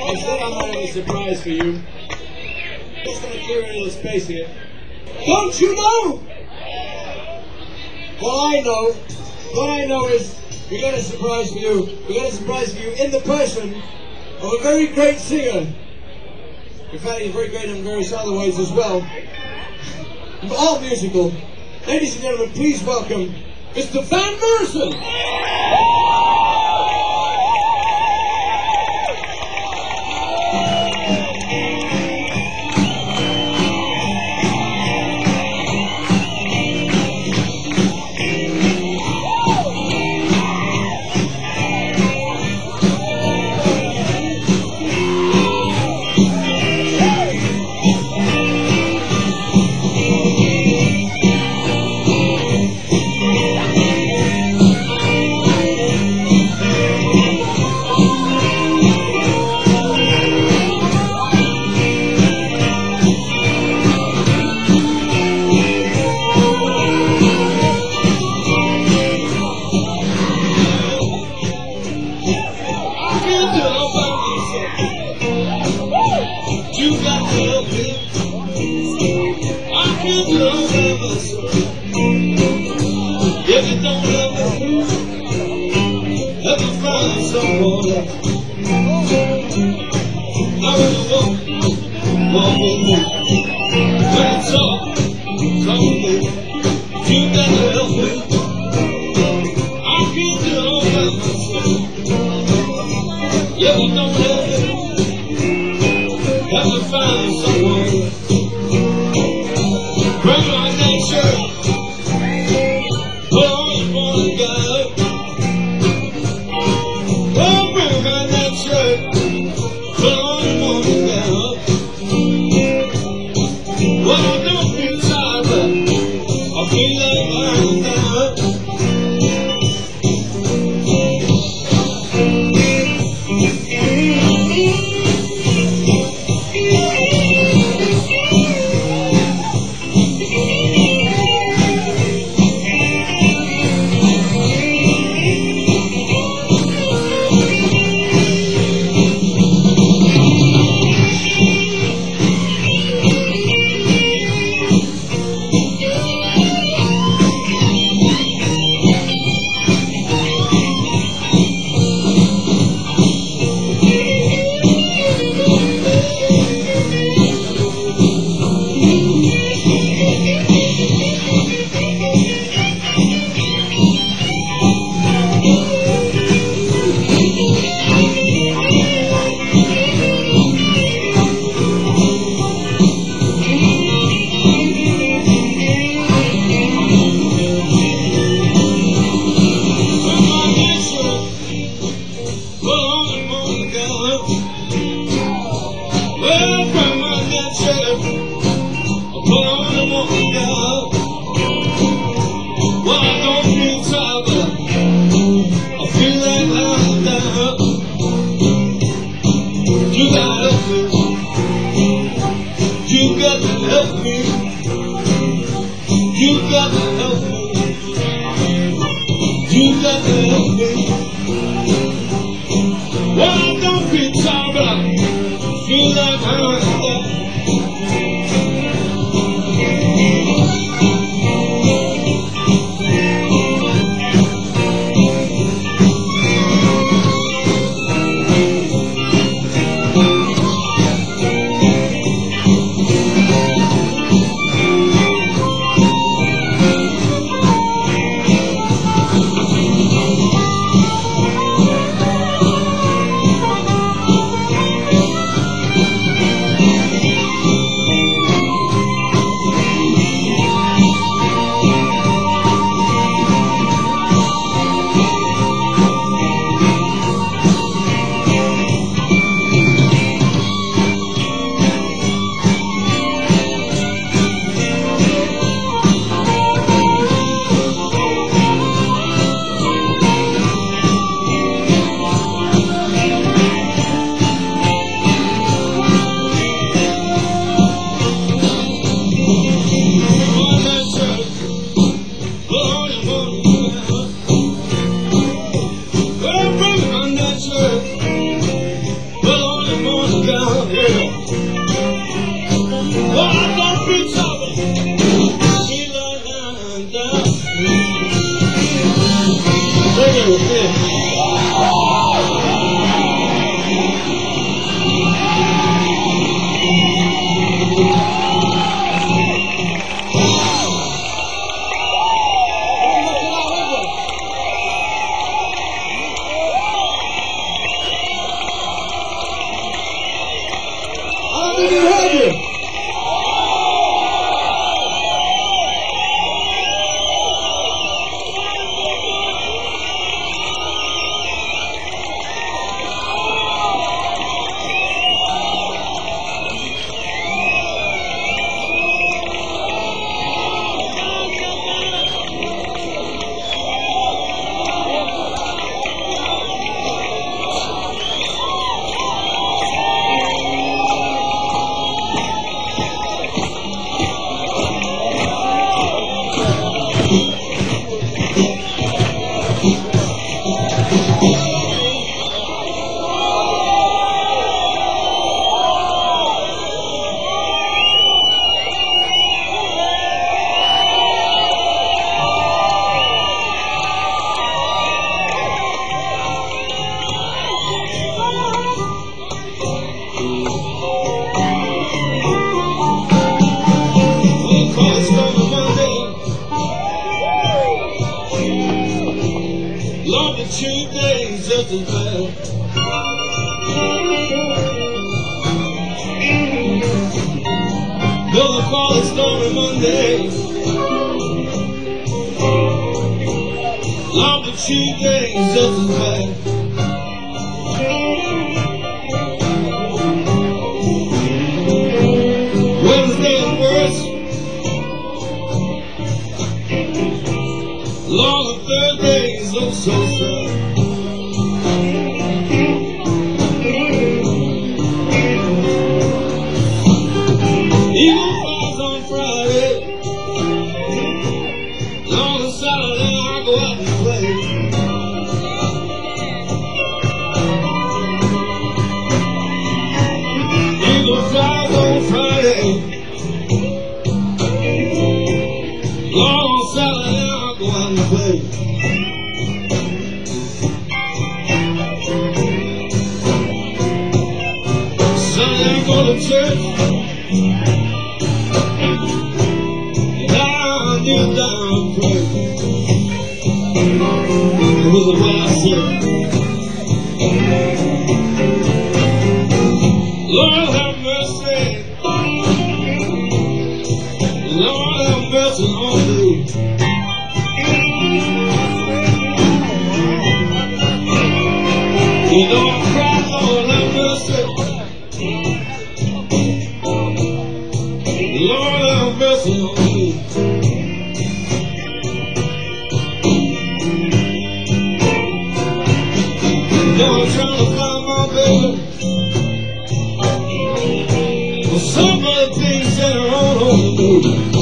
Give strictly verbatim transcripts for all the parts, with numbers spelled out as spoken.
Instead, I might have a surprise for you. Just going to clear a little space here. Don't you know? What I know, what I know is we got a surprise for you. We got a surprise for you in the person of a very great singer. In fact, he's very great in various other ways as well. All musical. Ladies and gentlemen, please welcome Mister Van Morrison. You got to help me. I can't love myself. If you don't love me, let me find someone else. I really want, want me more. When it's all, come with me. You got to help me. I can't do it all by myself. If you don't help me, have to find someone. Grab on that shirt, put on your morning gown. Oh, grab on that shirt, put on your morning gown. Well, I don't feel tired, but I feel like lying down. is bad. Gonna call it stormy Monday. Long but Tuesday is just as bad. Wednesday is worse. Long Thursday is oh so sad. Eagle falls on Friday. Long Saturday I go out and play. Eagle flies on Friday. Long Saturday I go out and play. Sunday I go to church. And I kneel down and pray. It was a what I said. Lord have mercy. Lord have mercy on me. You know I cried, Lord have mercy. Lord have mercy on me. Now I'm trying to find my baby. Well, some of the things that are all over me.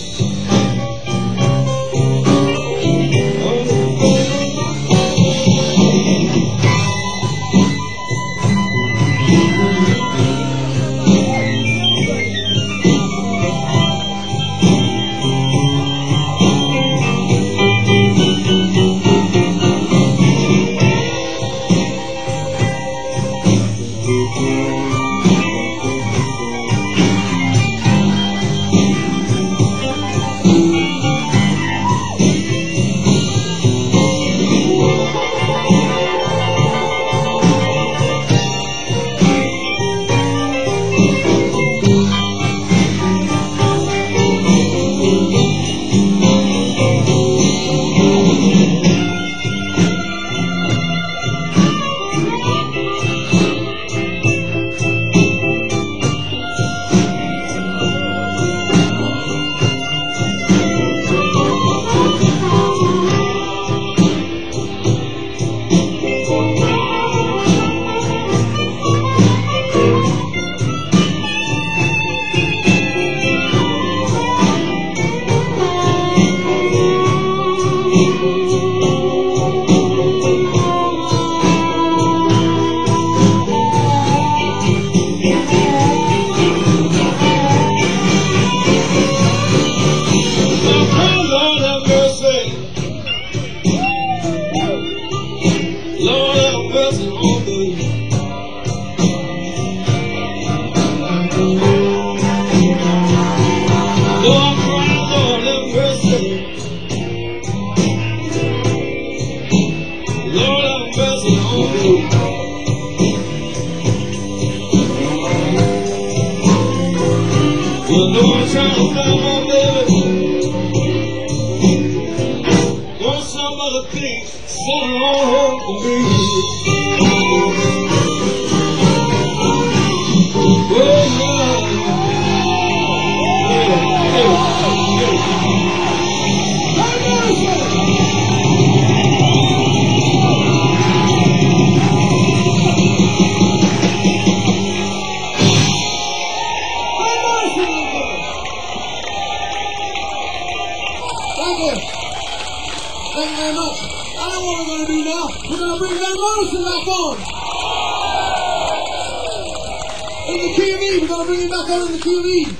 Lord have mercy on me. Though I cry, Lord have mercy. Lord have mercy on me. You know I'm trying to find my baby. Want some other thing, send her on home to me. Thank you. Thank you very much. I know what we're going to do now. We're going to bring Van Morrison back on. In the key of E. We're going to bring him back on in the key of E.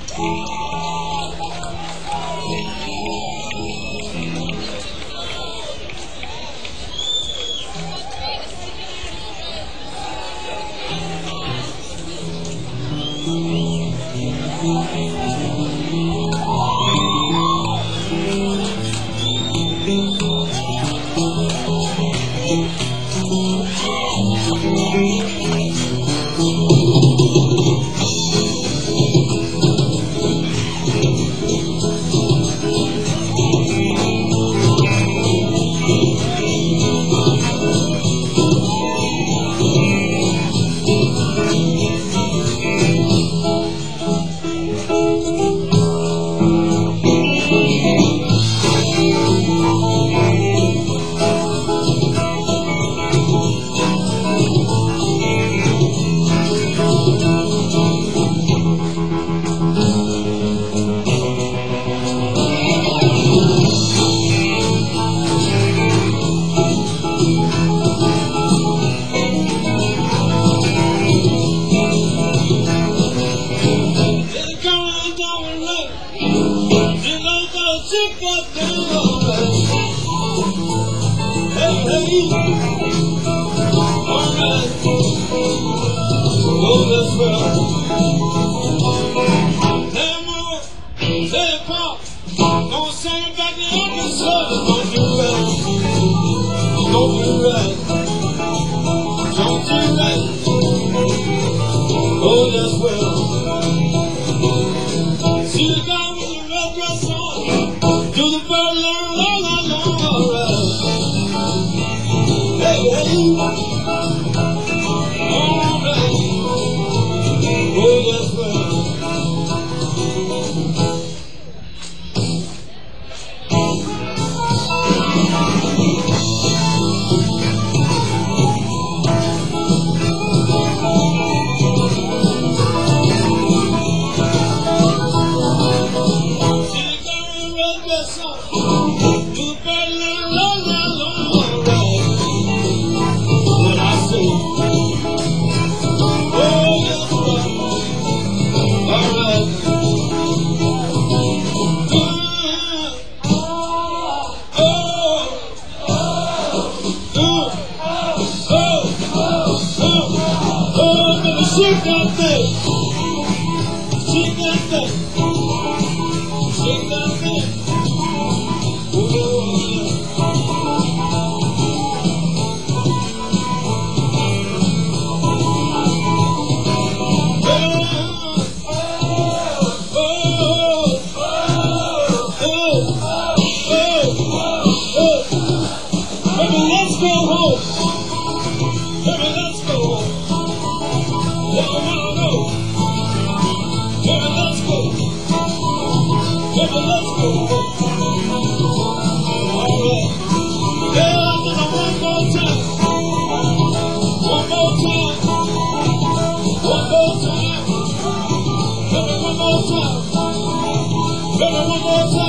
One more time.